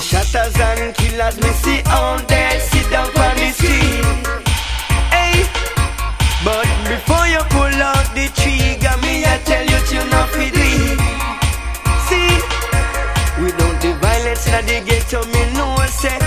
Shatters and killers me see out there, sit down on the street. Hey, but before you pull out the trigger, me I tell you to not feed it. See, without the violence in the ghetto, me know say